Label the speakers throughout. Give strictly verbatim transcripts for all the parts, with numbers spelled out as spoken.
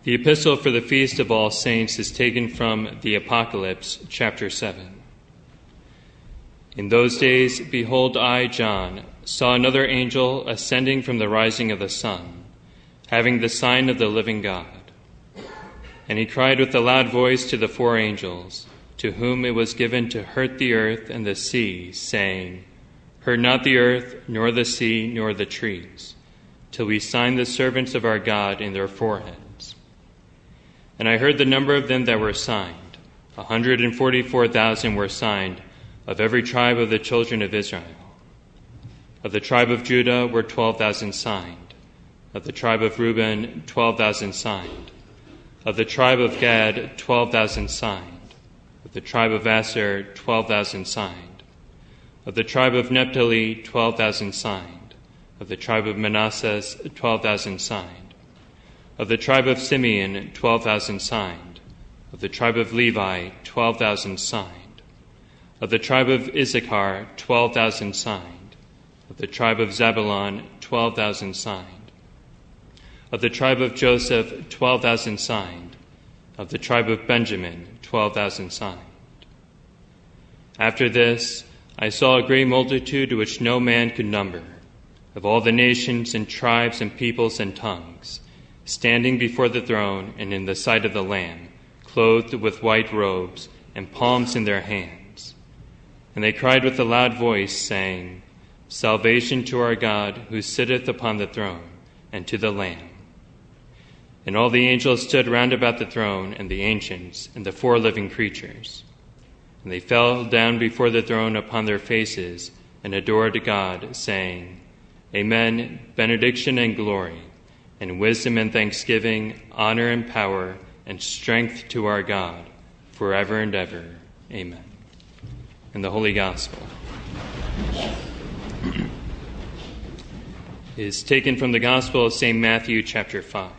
Speaker 1: The epistle for the Feast of All Saints is taken from the Apocalypse, chapter seven. In those days, behold, I, John, saw another angel ascending from the rising of the sun, having the sign of the living God. And he cried with a loud voice to the four angels, to whom it was given to hurt the earth and the sea, saying, Hurt not the earth, nor the sea, nor the trees, till we sign the servants of our God in their foreheads. And I heard the number of them that were signed. A hundred and forty-four thousand were signed, of every tribe of the children of Israel. Of the tribe of Judah were twelve thousand signed. Of the tribe of Reuben, twelve thousand signed. Of the tribe of Gad, twelve thousand signed. Of the tribe of Asher, twelve thousand signed. Of the tribe of Naphtali, twelve thousand signed. Of the tribe of Manasseh, twelve thousand signed. Of the tribe of Simeon, twelve thousand signed. Of the tribe of Levi, twelve thousand signed. Of the tribe of Issachar, twelve thousand signed. Of the tribe of Zebulun, twelve thousand signed. Of the tribe of Joseph, twelve thousand signed. Of the tribe of Benjamin, twelve thousand signed. After this, I saw a great multitude which no man could number, of all the nations and tribes and peoples and tongues, standing before the throne and in the sight of the Lamb, clothed with white robes and palms in their hands. And they cried with a loud voice, saying, Salvation to our God, who sitteth upon the throne, and to the Lamb. And all the angels stood round about the throne, and the ancients, and the four living creatures. And they fell down before the throne upon their faces, and adored God, saying, Amen, benediction and glory, and wisdom and thanksgiving, honor and power, and strength to our God, forever and ever. Amen. And the Holy Gospel is taken from the Gospel of Saint Matthew, chapter five.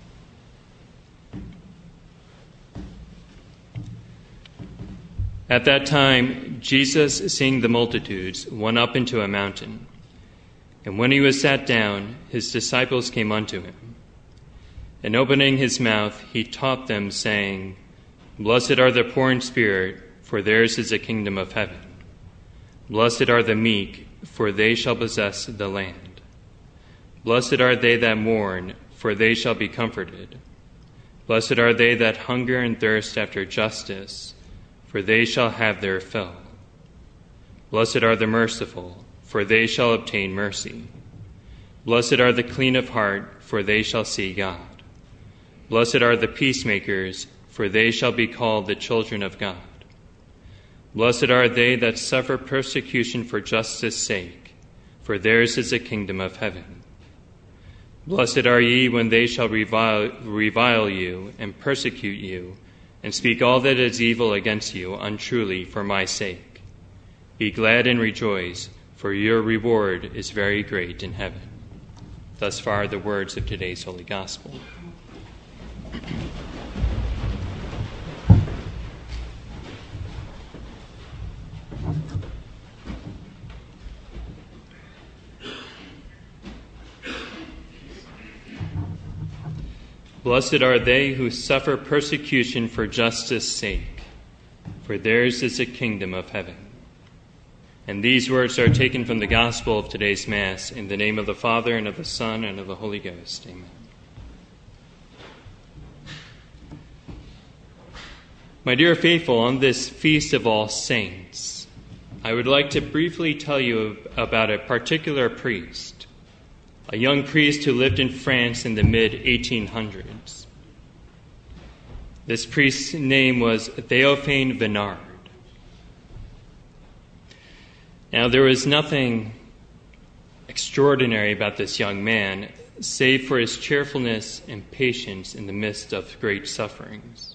Speaker 1: At that time, Jesus, seeing the multitudes, went up into a mountain. And when he was sat down, his disciples came unto him. And opening his mouth, he taught them, saying, Blessed are the poor in spirit, for theirs is the kingdom of heaven. Blessed are the meek, for they shall possess the land. Blessed are they that mourn, for they shall be comforted. Blessed are they that hunger and thirst after justice, for they shall have their fill. Blessed are the merciful, for they shall obtain mercy. Blessed are the clean of heart, for they shall see God. Blessed are the peacemakers, for they shall be called the children of God. Blessed are they that suffer persecution for justice' sake, for theirs is the kingdom of heaven. Blessed are ye when they shall revile, revile you and persecute you, and speak all that is evil against you untruly for my sake. Be glad and rejoice, for your reward is very great in heaven. Thus far the words of today's Holy Gospel. Blessed are they who suffer persecution for justice' sake, for theirs is the kingdom of heaven. And these words are taken from the Gospel of today's Mass, in the name of the Father, and of the Son, and of the Holy Ghost. Amen. My dear faithful, on this Feast of All Saints, I would like to briefly tell you about a particular priest, a young priest who lived in France in the mid eighteen hundreds. This priest's name was Théophane Vénard. Now, there was nothing extraordinary about this young man, save for his cheerfulness and patience in the midst of great sufferings.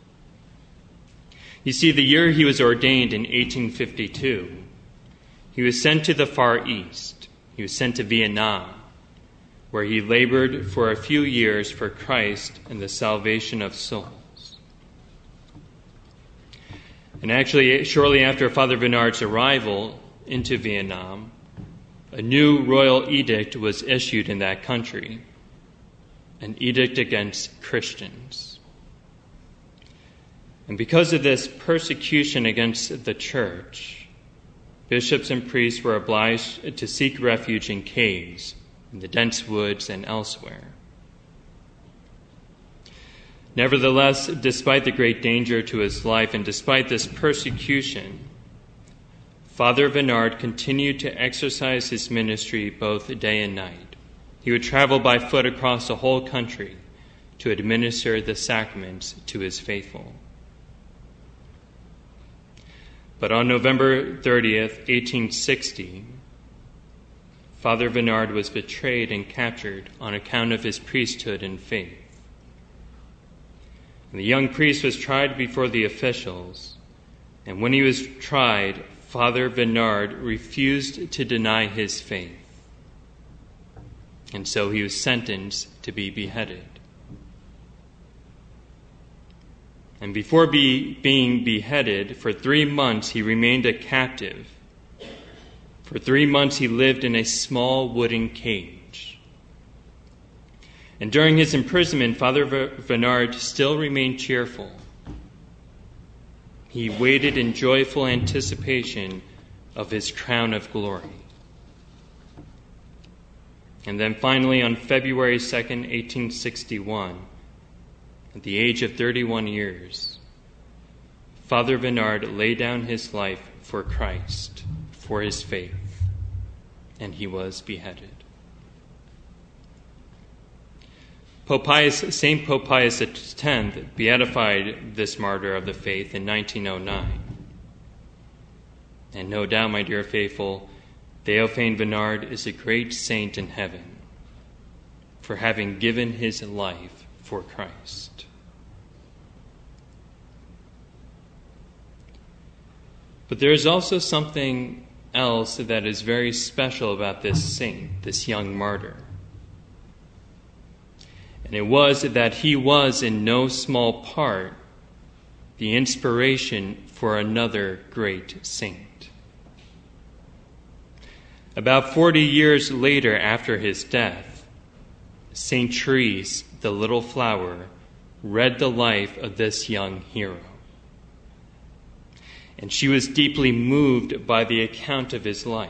Speaker 1: You see, the year he was ordained in eighteen fifty-two, he was sent to the Far East. He was sent to Vietnam, where he labored for a few years for Christ and the salvation of souls. And actually, shortly after Father Vénard's arrival into Vietnam, a new royal edict was issued in that country. an edict against Christians. And because of this persecution against the church, bishops and priests were obliged to seek refuge in caves, in the dense woods, and elsewhere. Nevertheless, despite the great danger to his life and despite this persecution, Father Venard continued to exercise his ministry both day and night. He would travel by foot across the whole country to administer the sacraments to his faithful. But on November thirtieth, eighteen sixty, Father Venard was betrayed and captured on account of his priesthood and faith. And the young priest was tried before the officials, and when he was tried, Father Venard refused to deny his faith, and so he was sentenced to be beheaded. And before be, being beheaded, for three months he remained a captive. For three months he lived in a small wooden cage. And during his imprisonment, Father Venard still remained cheerful. He waited in joyful anticipation of his crown of glory. And then finally, on February second, eighteen sixty-one, at the age of thirty-one years, Father Venard laid down his life for Christ, for his faith, and he was beheaded. Pope Pius, Saint Pope Pius X beatified this martyr of the faith in nineteen oh nine. And no doubt, my dear faithful, Théophane Venard is a great saint in heaven for having given his life for Christ. But there is also something else that is very special about this saint, this young martyr. And it was that he was in no small part the inspiration for another great saint. About forty years later after his death, Saint Therese, the little flower, read the life of this young hero. And she was deeply moved by the account of his life.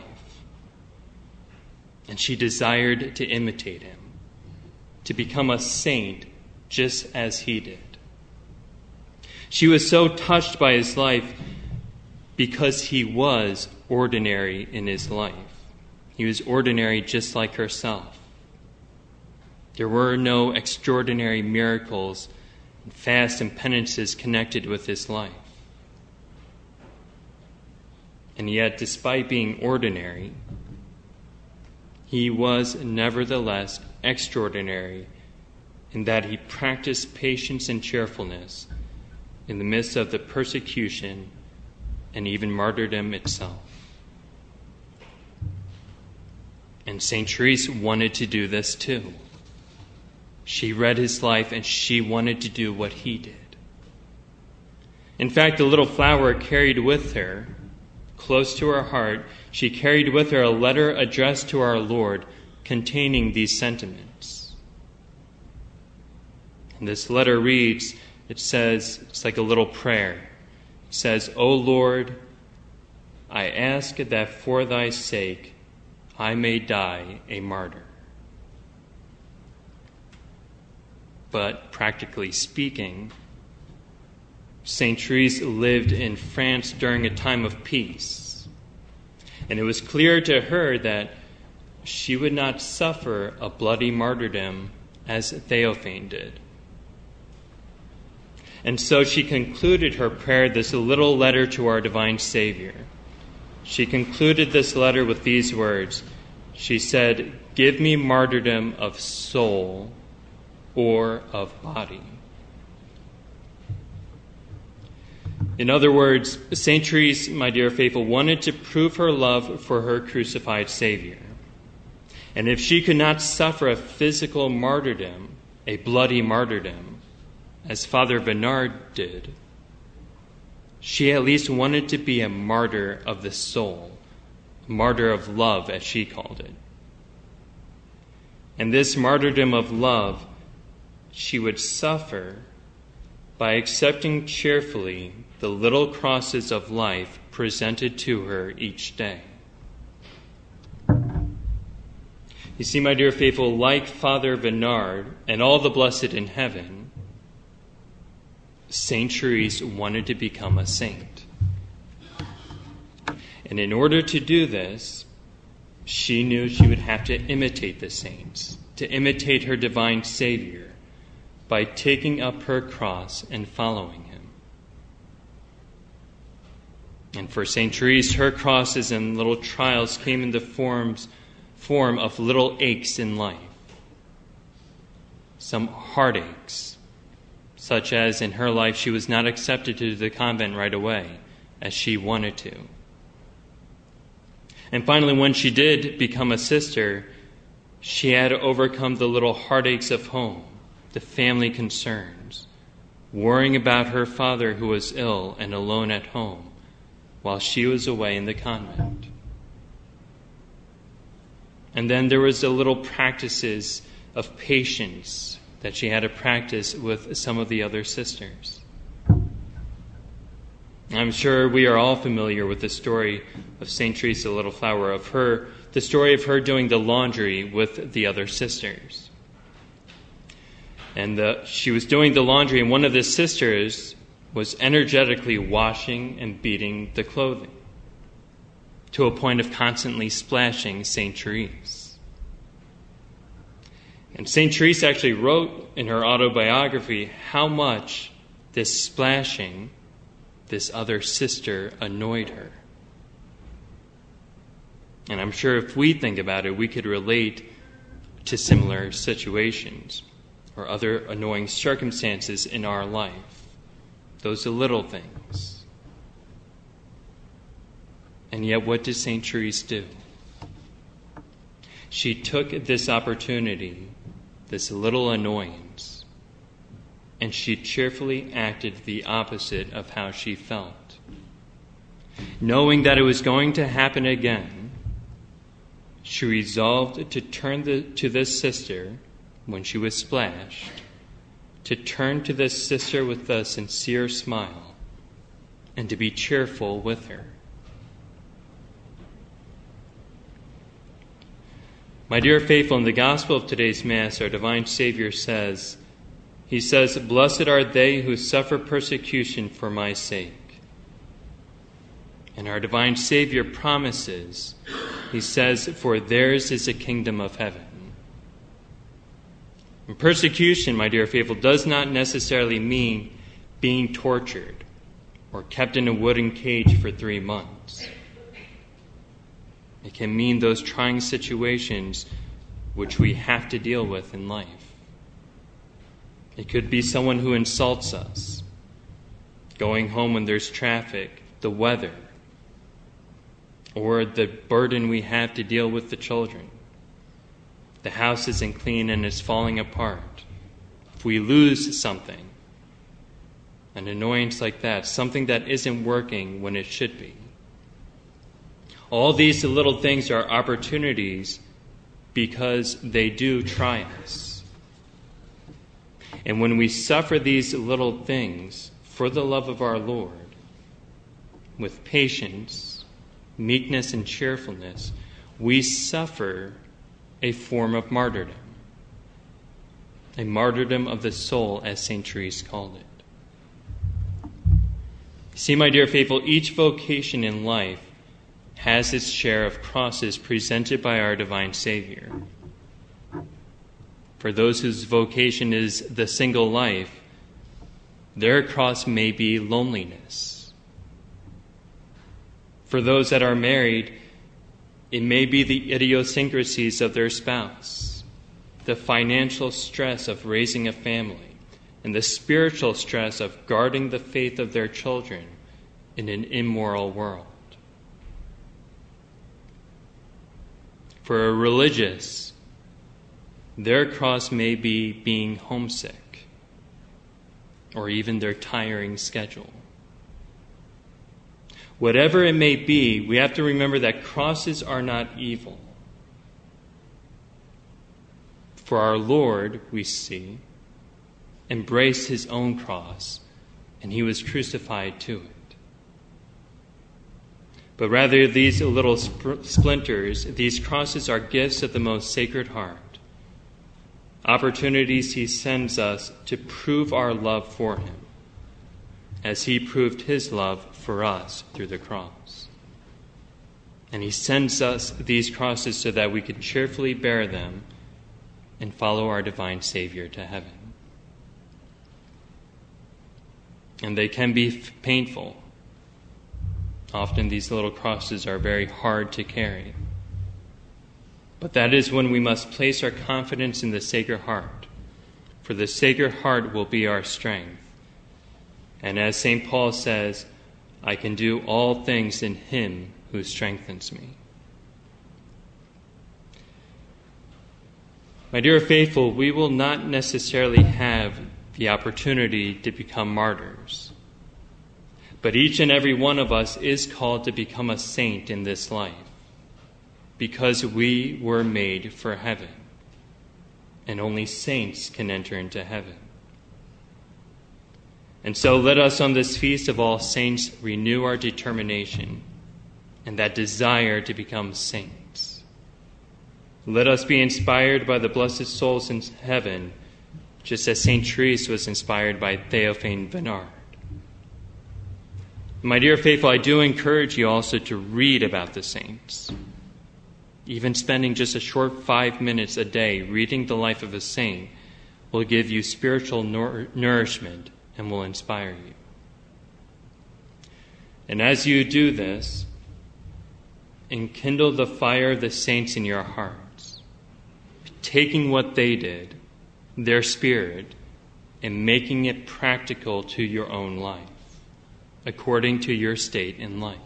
Speaker 1: And she desired to imitate him, to become a saint just as he did. She was so touched by his life because he was ordinary in his life. He was ordinary just like herself. There were no extraordinary miracles and fasts and penances connected with his life. And yet, despite being ordinary, he was nevertheless extraordinary in that he practiced patience and cheerfulness in the midst of the persecution and even martyrdom itself. And Saint Therese wanted to do this too. She read his life and she wanted to do what he did. In fact, the little flower carried with her, close to her heart, she carried with her a letter addressed to our Lord containing these sentiments. And this letter reads, it says, it's like a little prayer. It says, O Lord, I ask that for thy sake I may die a martyr. But practically speaking, Saint Therese lived in France during a time of peace. And it was clear to her that she would not suffer a bloody martyrdom as Théophane did. And so she concluded her prayer, this little letter to our divine Savior. She concluded this letter with these words. She said, "Give me martyrdom of soul or of body." In other words, Saint Therese, my dear faithful, wanted to prove her love for her crucified Savior. And if she could not suffer a physical martyrdom, a bloody martyrdom, as Father Venard did, she at least wanted to be a martyr of the soul, a martyr of love, as she called it. And this martyrdom of love she would suffer by accepting cheerfully the little crosses of life presented to her each day. You see, my dear faithful, like Father Bernard and all the blessed in heaven, Saint Therese wanted to become a saint. And in order to do this, she knew she would have to imitate the saints, to imitate her divine Savior, by taking up her cross and following him. And for Saint Therese, her crosses and little trials came in the forms, form of little aches in life. Some heartaches, such as in her life she was not accepted to the convent right away, as she wanted to. And finally, when she did become a sister, she had to overcome the little heartaches of home, the family concerns, worrying about her father who was ill and alone at home while she was away in the convent. And then there was the little practices of patience that she had to practice with some of the other sisters. I'm sure we are all familiar with the story of Saint Teresa Little Flower, of her, the story of her doing the laundry with the other sisters. And the, she was doing the laundry, and one of the sisters was energetically washing and beating the clothing to a point of constantly splashing Saint Therese. And Saint Therese actually wrote in her autobiography how much this splashing, this other sister, annoyed her. And I'm sure if we think about it, we could relate to similar situations or other annoying circumstances in our life. Those are little things. And yet, what did Saint Therese do? She took this opportunity, this little annoyance, and she cheerfully acted the opposite of how she felt. Knowing that it was going to happen again, she resolved to turn the, to this sister when she was splashed, to turn to this sister with a sincere smile and to be cheerful with her. My dear faithful, in the gospel of today's Mass, our divine Savior says, He says, "Blessed are they who suffer persecution for my sake." And our divine Savior promises, He says, "For theirs is the kingdom of heaven." And persecution, my dear faithful, does not necessarily mean being tortured or kept in a wooden cage for three months. It can mean those trying situations which we have to deal with in life. It could be someone who insults us, going home when there's traffic, the weather, or the burden we have to deal with the children. The house isn't clean and it's falling apart. If we lose something, an annoyance like that, something that isn't working when it should be. All these little things are opportunities because they do try us. And when we suffer these little things for the love of our Lord, with patience, meekness, and cheerfulness, we suffer a form of martyrdom. A martyrdom of the soul, as Saint Therese called it. See, my dear faithful, each vocation in life has its share of crosses presented by our divine Savior. For those whose vocation is the single life, their cross may be loneliness. For those that are married, it may be the idiosyncrasies of their spouse, the financial stress of raising a family, and the spiritual stress of guarding the faith of their children in an immoral world. For a religious, their cross may be being homesick, or even their tiring schedule. Whatever it may be, we have to remember that crosses are not evil. For our Lord, we see, embraced his own cross, and he was crucified to it. But rather, these little sp- splinters, these crosses are gifts of the most Sacred Heart, opportunities he sends us to prove our love for him, as he proved his love for us through the cross. And he sends us these crosses so that we could cheerfully bear them and follow our divine Savior to heaven. And they can be f- painful. Often these little crosses are very hard to carry. But that is when we must place our confidence in the Sacred Heart, for the Sacred Heart will be our strength. And as Saint Paul says, I can do all things in him who strengthens me. My dear faithful, we will not necessarily have the opportunity to become martyrs. But each and every one of us is called to become a saint in this life, because we were made for heaven, and only saints can enter into heaven. And so let us on this Feast of All Saints renew our determination and that desire to become saints. Let us be inspired by the blessed souls in heaven, just as Saint Therese was inspired by Théophane Vénard. My dear faithful, I do encourage you also to read about the saints. Even spending just a short five minutes a day reading the life of a saint will give you spiritual nour- nourishment and will inspire you. And as you do this, enkindle the fire of the saints in your hearts, taking what they did, their spirit, and making it practical to your own life, according to your state in life.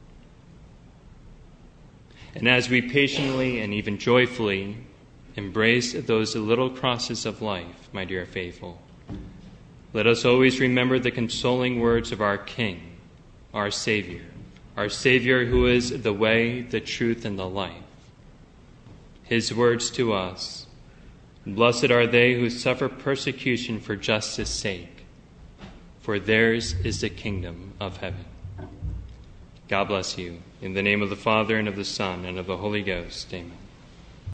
Speaker 1: And as we patiently and even joyfully embrace those little crosses of life, my dear faithful, let us always remember the consoling words of our King, our Savior, our Savior who is the way, the truth, and the life. His words to us, blessed are they who suffer persecution for justice' sake, for theirs is the kingdom of heaven. God bless you. In the name of the Father, and of the Son, and of the Holy Ghost. Amen.